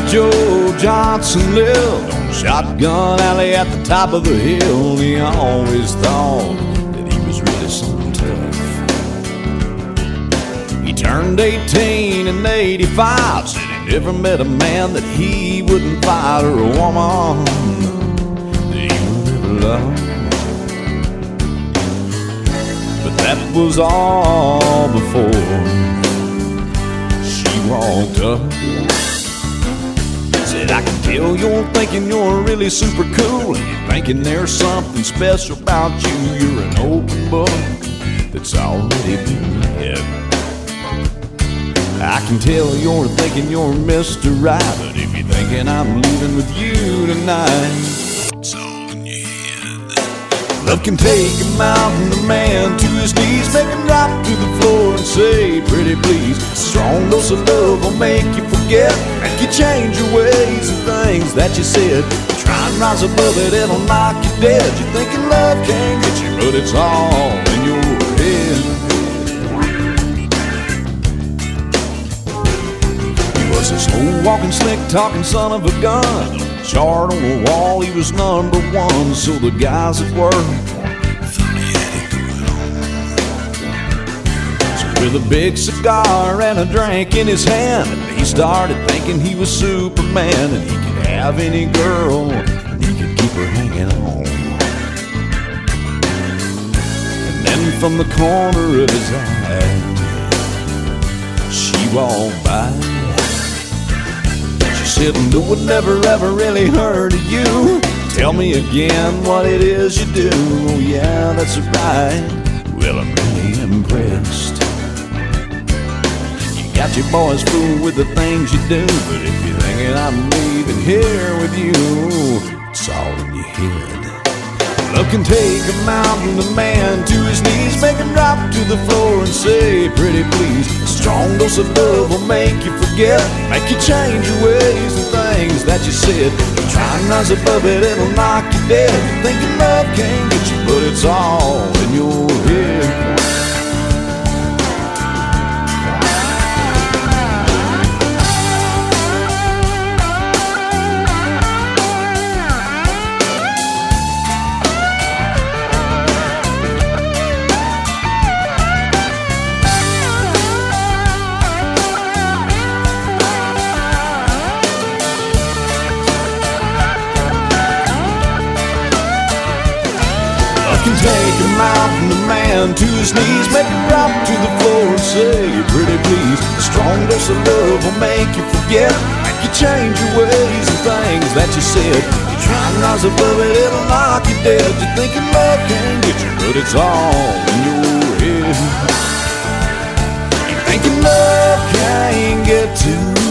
Joe Johnson lived on Shotgun Alley at the top of the hill. He always thought that he was really something tough. He turned 18 in '85, said he never met a man that he wouldn't fight, or a woman that he would never love. But that was all before she walked up. Said, I can tell you're thinking you're really super cool, and you're thinking there's something special about you. You're an open book that's already been read. I can tell you're thinking you're Mr. Right, but if you're thinking I'm leaving with you tonight, it's all in your head. Love can take a mountain man to his knees, make him drop to the floor and say, pretty please. A strong dose of love will make you forget, make you change your ways and things that you said. Try and rise above it, it'll knock you dead. You're thinking love can't get you, but it's all in your head. He was a slow-walking, slick-talking son of a gun. Chart on the wall, he was number one. So the guys at work thought he had it going on. So with a big cigar and a drink in his hand, he started thinking he was Superman, and he could have any girl and he could keep her hanging on. And then from the corner of his eye, she walked by. Said, no one never ever really heard of you. Tell me again what it is you do. Oh yeah, that's right. Well, I'm really impressed. You got your boys fooled with the things you do, but if you're thinking I'm leaving here with you, it's all in your head. Love can take a mountain man to his knees, make him drop to the floor and say, pretty please. A strong dose of love will make you forget, make you change your ways and things that you said. Try and rise above it, it'll knock you dead. You're thinking love can't get you, but it's all in your head. Take a mountain man to his knees, make him drop to the floor and say, pretty please. A strong dose of love will make you forget, make you change your ways and things that you said. You try and rise above it, it'll knock you dead. You're thinking love can't get you, but it's all in your head. You're thinking love can't get to